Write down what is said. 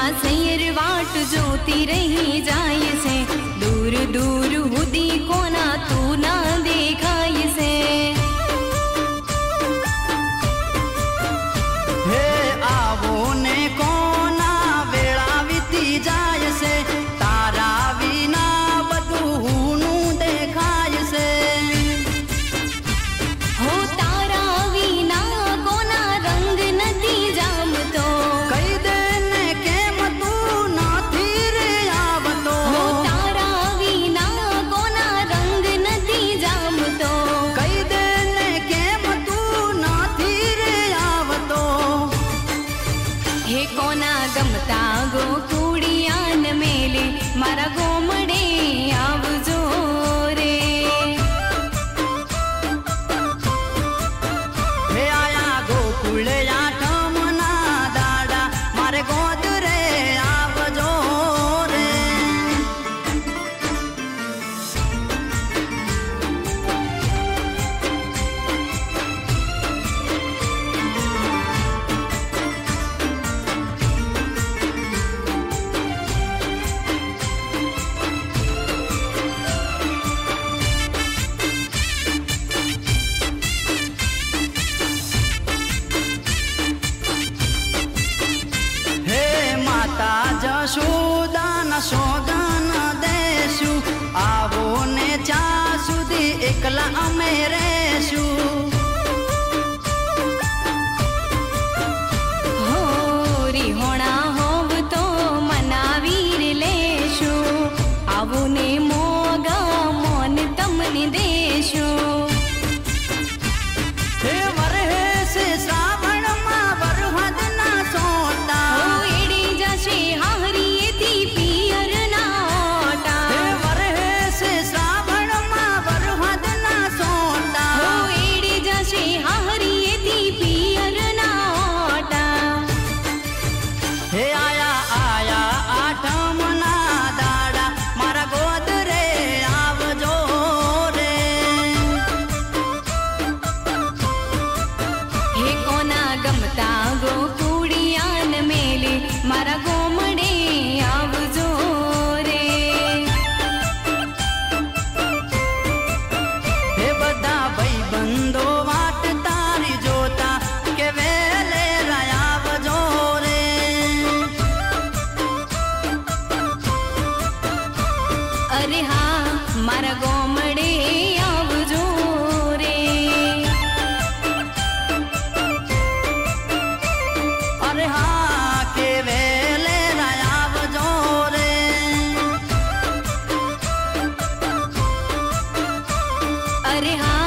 सैर वाट जोती रही जाय से, दूर दूर हुदी कोना तू ना देखाय से। हे आवो ने कोना वेळा वीती जाय से, तारा विना बधु हुनु देखाय से। हो तारा विना कोना रंग नदी जामतो, कई दिन केम तू नाथी रे आवतो। हो तारा विना कोना रंग नदी जामतो, कई दिन केम तू नाथी रे आवतो। हे कोना गमता गोकुड़ियान मेले, मारा गोमड़े आवजो रे। हे आया गोकुल आठमना दाड़ा, मारे गोद रे आवजो रे। हे माता जशोदान सोगन देशु, आवो ने चा सुधी एकला अमे रेशु। हो रिहोणा होव तो मनावीर लेशु, आवो ने मोगा मोन तमने देशु। हे वरहे से श्रावण मा वरहद ना सोटा, हो एड़ी जशे हाहरी थी पियर ना ओटा। हे वरहे से श्रावण मा वरहद ना सोटा। हो एड़ी जशे हाहरी थी पियर ना ओटा। हे आया आया आठमना दाड़ा, मारा गोद रे आवजो रे। हे कोना गमता गोकुड़ियान मेले, मारा गोमड़े आवजो रे। हे बदा भाई बंदो वाट तारी जोता, के वेले आवजो रे। अरे हाँ मारा गोमड़े आवजो रे। अरे हाँ के वेले आवजो रे। अरे हाँ